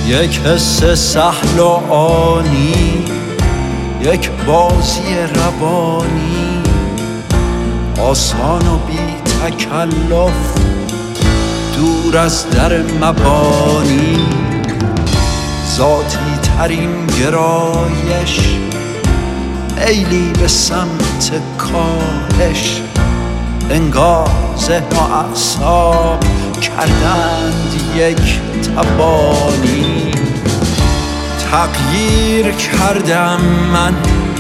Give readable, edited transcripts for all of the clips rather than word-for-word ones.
یک حس سهل و آنی، یک بازی روانی، آسان و بی تکلف، دور از در مبانی. ذاتی ترین گرایش، میلی به سمت کاهش. انگار ذهن و اعصاب کردند یک تبانی. تغییر کردم من،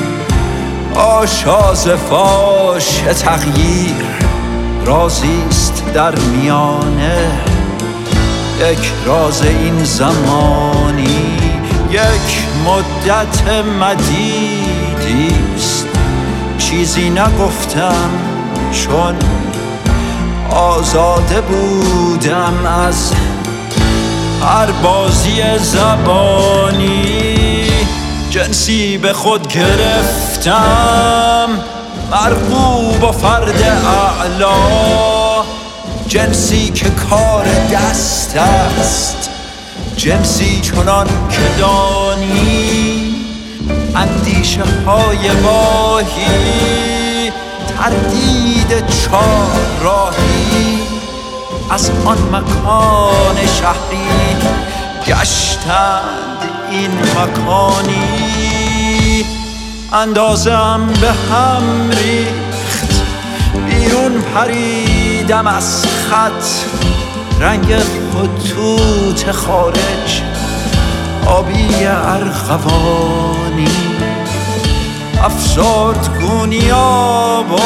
آشاز فاش تغییر رازیست در میانه. یک راز این زمانی، یک مدت مدیدیست. چیزی نگفتم چون آزاده بودم از هر بازی زبانی. جنسی به خود گرفتم، مرغوب و فرد اعلا. جنسی که کار دست است، جنسی چنان که دانی. اندیشه های واهی، تردید چهارراهی، از آن مکان شهری گشتند این مکانی. اندازم به هم ریخت، بیرون پریدم از خط. رنگ خطوط خارج آبی ارغوانی. افسردگونیا و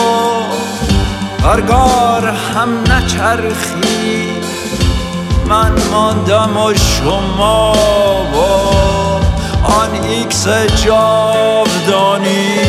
برگار هم نچرخی. من ماندم و شما و آن ایکس جاودانی.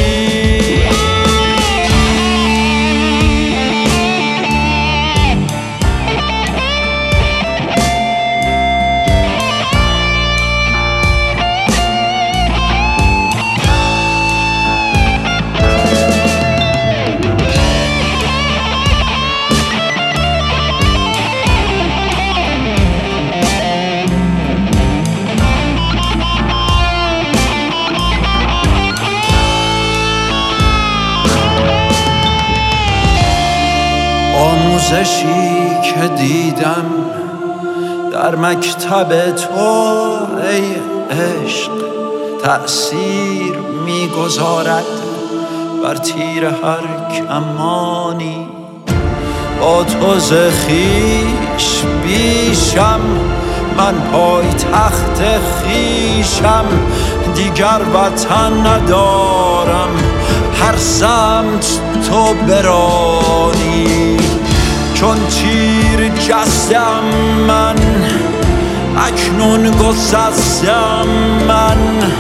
آموزشی که دیدم در مکتب تو ای عشق، تأثیر میگذارد بر تیر هر کمانی. با تو ز خویش بیشم، من پای تخت خویشم. دیگر وطن ندارم، هر سمت تو برانی. چون تیر جستم من، اکنون گسستم من.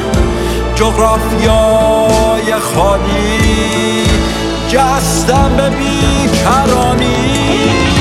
جغرافیای خالی جستم به بیکرانی.